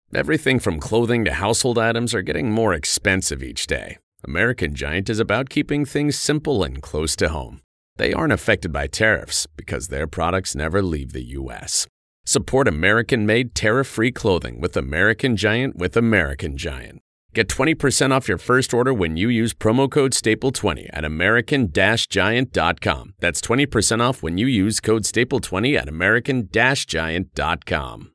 Everything from clothing to household items are getting more expensive each day. American Giant is about keeping things simple and close to home. They aren't affected by tariffs because their products never leave the U.S. Support American-made tariff-free clothing with American Giant with American Giant. Get 20% off your first order when you use promo code STAPLE20 at American-Giant.com. That's 20% off when you use code STAPLE20 at American-Giant.com.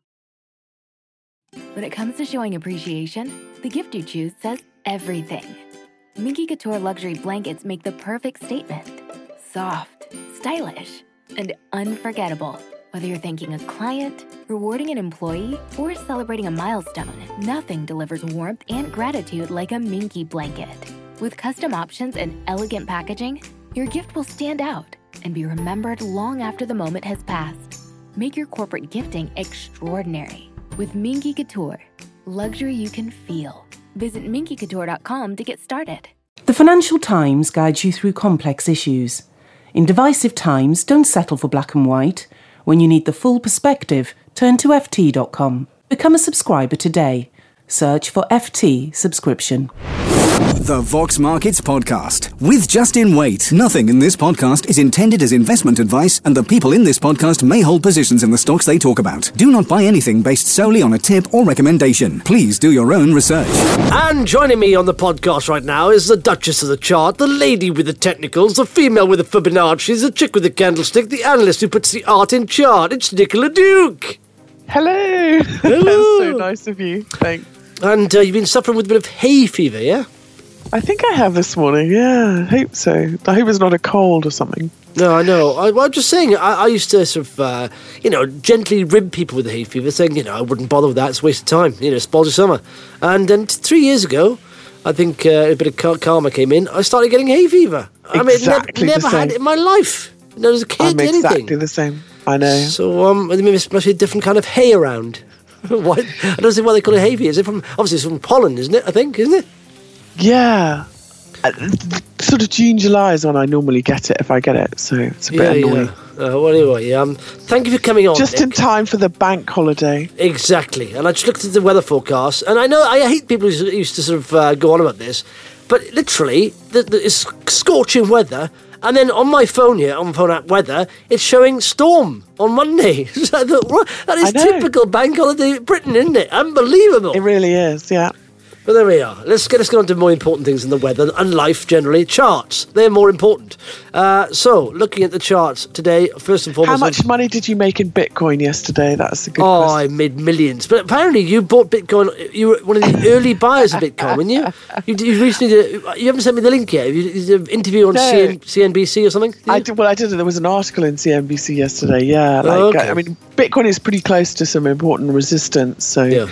When it comes to showing appreciation, the gift you choose says everything. Minky Couture luxury blankets make the perfect statement. Soft, stylish, and unforgettable. Whether you're thanking a client, rewarding an employee, or celebrating a milestone, nothing delivers warmth and gratitude like a Minky blanket. With custom options and elegant packaging, your gift will stand out and be remembered long after the moment has passed. Make your corporate gifting extraordinary with Minky Couture. Luxury you can feel. Visit minkycouture.com to get started. The Financial Times guides you through complex issues. In divisive times, don't settle for black and white. When you need the full perspective, turn to ft.com. Become a subscriber today. Search for FT subscription. The Vox Markets Podcast with Justin Waite. Nothing in this podcast is intended as investment advice, and the people in this podcast may hold positions in the stocks they talk about. Do not buy anything based solely on a tip or recommendation. Please do your own research. And joining me on the podcast right now is the Duchess of the Chart, the lady with the technicals, the female with the Fibonacci's, the chick with the candlestick, the analyst who puts the art in chart. It's Nicola Duke. Hello. That's so nice of you. Thanks. And you've been suffering with a bit of hay fever, yeah? I think I have this morning, yeah. I hope so. I hope it's not a cold or something. No, I know. I'm just saying, I used to sort of, gently rib people with the hay fever, saying, I wouldn't bother with that, it's a waste of time, it spoils your summer. And then 3 years ago, I think a bit of karma came in, I started getting hay fever. Exactly never had it in my life. As a kid, I'm exactly the same. I know. So, there must be a different kind of hay around. Why? I don't see why they call it hay fever. Is it obviously it's from pollen, isn't it? I think, isn't it? Yeah. Sort of June, July is when I normally get it, if I get it. So it's a bit annoying. Well, anyway, thank you for coming on. Just Nick. in time for the bank holiday. Exactly. And I just looked at the weather forecast, and I know I hate people who used to sort of go on about this, but literally, it's scorching weather. And then on my phone here, on phone app weather, it's showing storm on Monday. So I thought, that is typical bank holiday Britain, isn't it? Unbelievable. It really is, yeah. But there we are. Let's go on to more important things in the weather and life generally. Charts. They're more important. So, looking at the charts today, first and foremost... How much money did you make in Bitcoin yesterday? That's a good question. I made millions. But apparently you bought Bitcoin... You were one of the early buyers of Bitcoin, weren't you? You recently... You haven't sent me the link yet. You did an interview on CNBC or something? I did. There was an article in CNBC yesterday, yeah. Bitcoin is pretty close to some important resistance, so... Yeah.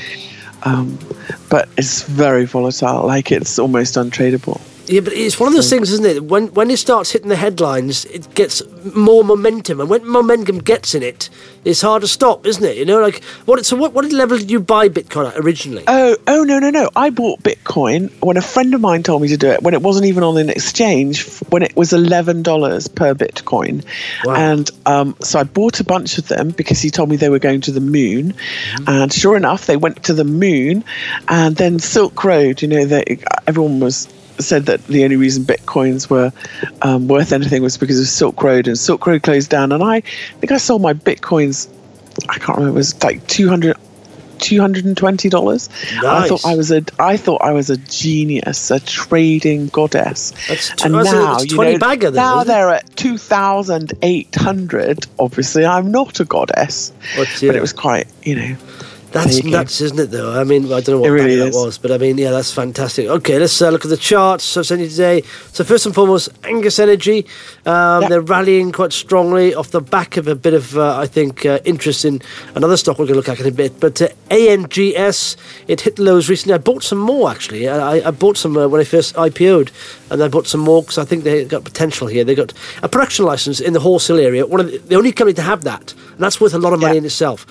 But it's very volatile, it's almost untradeable. Yeah, but it's one of those things, isn't it? When it starts hitting the headlines, it gets more momentum, and when momentum gets in it, it's hard to stop, isn't it? What level did you buy Bitcoin at originally? No. I bought Bitcoin when a friend of mine told me to do it, when it wasn't even on an exchange, when it was $11 per Bitcoin. Wow. And so I bought a bunch of them because he told me they were going to the moon. Mm-hmm. And sure enough, they went to the moon, and then Silk Road, everyone said that the only reason Bitcoins were worth anything was because of Silk Road, and Silk Road closed down. And I think I sold my Bitcoins, I can't remember, it was like $220. Nice. I thought I was a genius, a trading goddess. And now, now they're at 2,800. Obviously, I'm not a goddess, but it was quite, That's nuts, isn't it, though? I don't know what really that was, but that's fantastic. Okay, let's look at the charts I've sent you today. So first and foremost, Angus Energy. They're rallying quite strongly off the back of a bit of, interest in another stock we're going to look at in a bit. But ANGS, it hit lows recently. I bought some more, actually. I bought some when I first IPO'd, and I bought some more because I think they got potential here. They got a production license in the wholesale area, the only company to have that, and that's worth a lot of money in itself.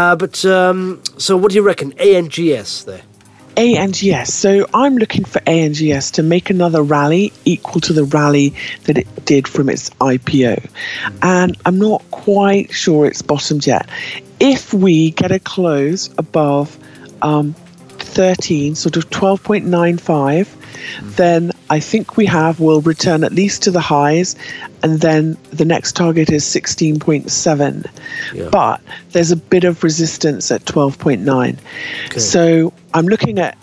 So what do you reckon? ANGS there? ANGS. So I'm looking for ANGS to make another rally equal to the rally that it did from its IPO. And I'm not quite sure it's bottomed yet. If we get a close above 13, sort of 12.95, then I think we'll return at least to the highs, and then the next target is 16.7. Yeah. But there's a bit of resistance at 12.9. Okay. So I'm looking at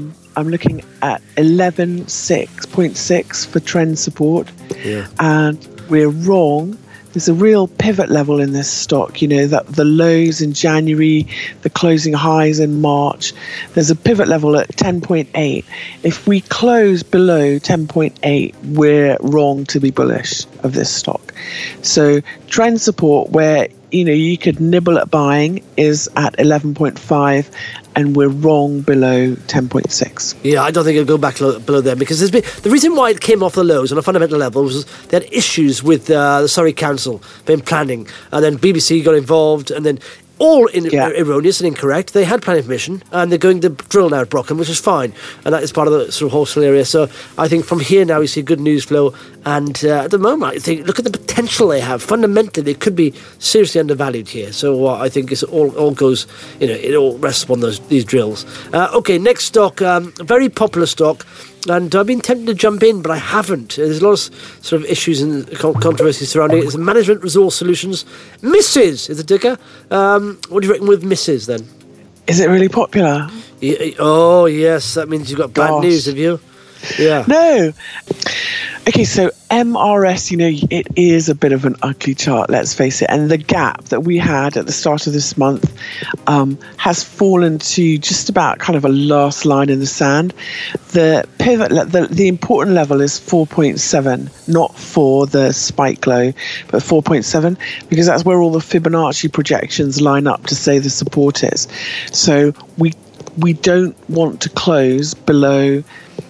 11.6 for trend support, and we're wrong. There's a real pivot level in this stock, that the lows in January, the closing highs in March. There's a pivot level at 10.8. If we close below 10.8, we're wrong to be bullish of this stock. So trend support, where you could nibble at buying, is at 11.5, and we're wrong below 10.6. Yeah, I don't think it'll go back below there, because the reason why it came off the lows on a fundamental level was they had issues with the Surrey Council been planning, and then BBC got involved, and then all erroneous and incorrect. They had planning permission, and they're going to drill now at Brockham, which is fine, and that is part of the sort of wholesale area. So I think from here now we see good news flow, and at the moment I think look at the potential they have. Fundamentally, they could be seriously undervalued here. So I think it all goes, it all rests upon these drills. Okay, next stock, a very popular stock. And I've been tempted to jump in, but I haven't. There's a lot of sort of issues and controversy surrounding it. It's Management Resource Solutions. Mrs. is the ticker. What do you reckon with Mrs. then? Is it really popular? Oh, yes. That means you've got bad news, have you? Yeah. No. Okay, so MRS, it is a bit of an ugly chart, let's face it. And the gap that we had at the start of this month has fallen to just about kind of a last line in the sand. The pivot, the important level is 4.7, not for the spike low, but 4.7, because that's where all the Fibonacci projections line up to say the support is. So we don't want to close below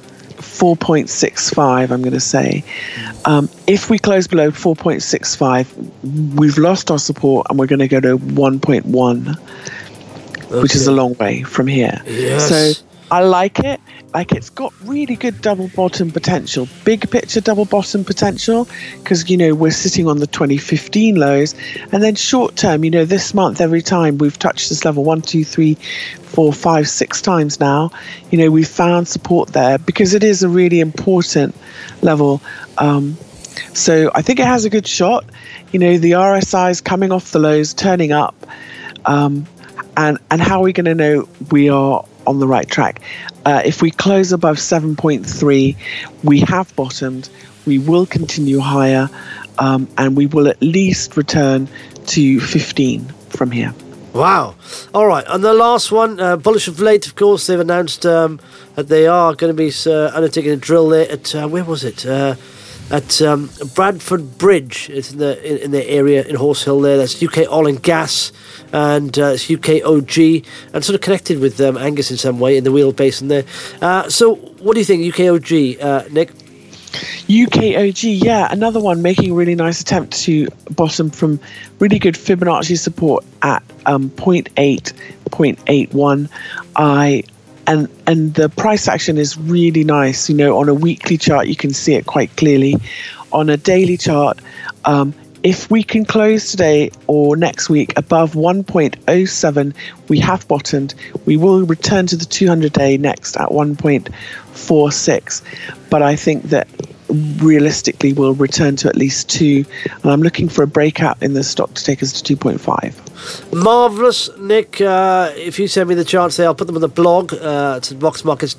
4.65, I'm going to say. If we close below 4.65, we've lost our support, and we're going to go to 1.1, which is a long way from here. Yes. So I like it. It's got really good double bottom potential, big picture double bottom potential, because we're sitting on the 2015 lows, and then short term, this month, every time we've touched this level 1, 2, 3, 4, 5, 6 times now, we've found support there, because it is a really important level. So I think it has a good shot. The RSI is coming off the lows, turning up, and how are we going to know we are on the right track? If we close above 7.3, we have bottomed. We will continue higher, and we will at least return to 15 from here. Wow. All right. And the last one, Bullish of late, of course, they've announced that they are going to be undertaking a drill there at, where was it? At Bradford Bridge. It's in the area in Horse Hill there. That's UK Oil and Gas, and it's UKOG, and sort of connected with Angus in some way in the wheel basin there. So what do you think, UKOG, Nick? UKOG, yeah, another one making a really nice attempt to bottom from really good Fibonacci support at 0.8, 0.81. And the price action is really nice. On a weekly chart, you can see it quite clearly. On a daily chart, if we can close today or next week above 1.07, we have bottomed. We will return to the 200-day next at 1.46. But I think that realistically we'll return to at least 2. And I'm looking for a breakout in the stock to take us to 2.5. Marvellous, Nick. If you send me the charts there, I'll put them on the blog. It's at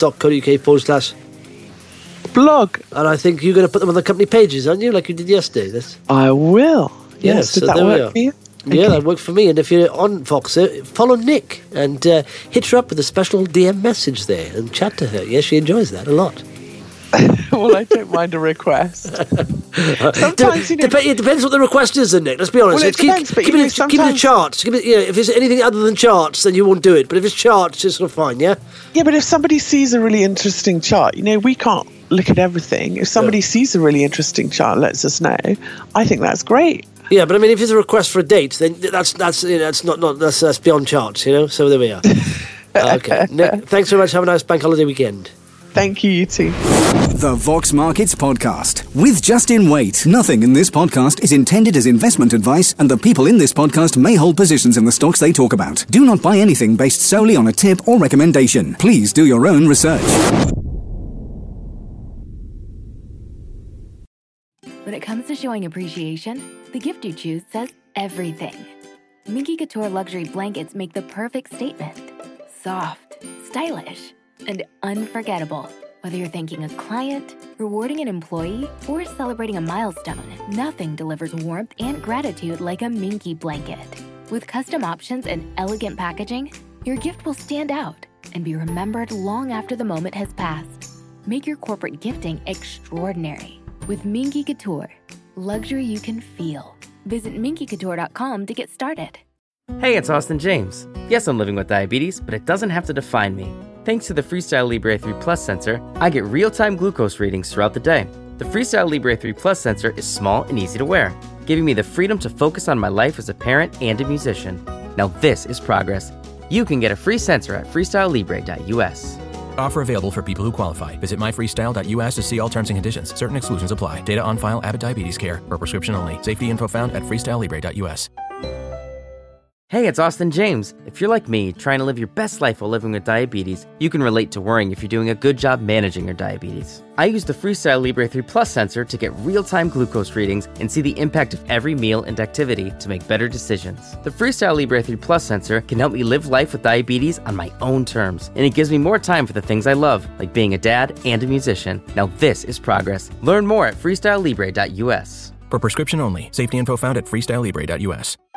voxmarkets.co.uk/blog. And I think you're going to put them on the company pages, aren't you, like you did yesterday? I will. Yes. Did that work for you? Yeah, that worked for me. And if you're on Voxer, follow Nick and hit her up with a special DM message there and chat to her. Yeah, she enjoys that a lot. Well, I don't mind a request. Sometimes, it depends what the request is, then, Nick. Let's be honest. Well, it depends, keep it the charts. If it's anything other than charts, then you won't do it. But if it's charts, it's sort of fine, yeah? Yeah, but if somebody sees a really interesting chart, we can't look at everything. If somebody sees a really interesting chart and lets us know, I think that's great. Yeah, but I mean, if it's a request for a date, then that's beyond charts, So there we are. Okay, Nick, thanks very much. Have a nice bank holiday weekend. Thank you, you too. The Vox Markets Podcast with Justin Waite. Nothing in this podcast is intended as investment advice, and the people in this podcast may hold positions in the stocks they talk about. Do not buy anything based solely on a tip or recommendation. Please do your own research. When it comes to showing appreciation, the gift you choose says everything. Minky Couture luxury blankets make the perfect statement. Soft, stylish, and unforgettable. Whether you're thanking a client, rewarding an employee, or celebrating a milestone, nothing delivers warmth and gratitude like a Minky blanket. With custom options and elegant packaging, your gift will stand out and be remembered long after the moment has passed. Make your corporate gifting extraordinary with Minky Couture. Luxury you can feel. Visit minkycouture.com to get started. Hey, it's Austin James. Yes, I'm living with diabetes, but it doesn't have to define me. Thanks to the Freestyle Libre 3 Plus sensor, I get real-time glucose readings throughout the day. The Freestyle Libre 3 Plus sensor is small and easy to wear, giving me the freedom to focus on my life as a parent and a musician. Now this is progress. You can get a free sensor at freestylelibre.us. Offer available for people who qualify. Visit myfreestyle.us to see all terms and conditions. Certain exclusions apply. Data on file. Abbott Diabetes Care. For prescription only. Safety info found at freestylelibre.us. Hey, it's Austin James. If you're like me, trying to live your best life while living with diabetes, you can relate to worrying if you're doing a good job managing your diabetes. I use the Freestyle Libre 3 Plus sensor to get real-time glucose readings and see the impact of every meal and activity to make better decisions. The Freestyle Libre 3 Plus sensor can help me live life with diabetes on my own terms, and it gives me more time for the things I love, like being a dad and a musician. Now this is progress. Learn more at freestylelibre.us. For prescription only. Safety info found at freestylelibre.us.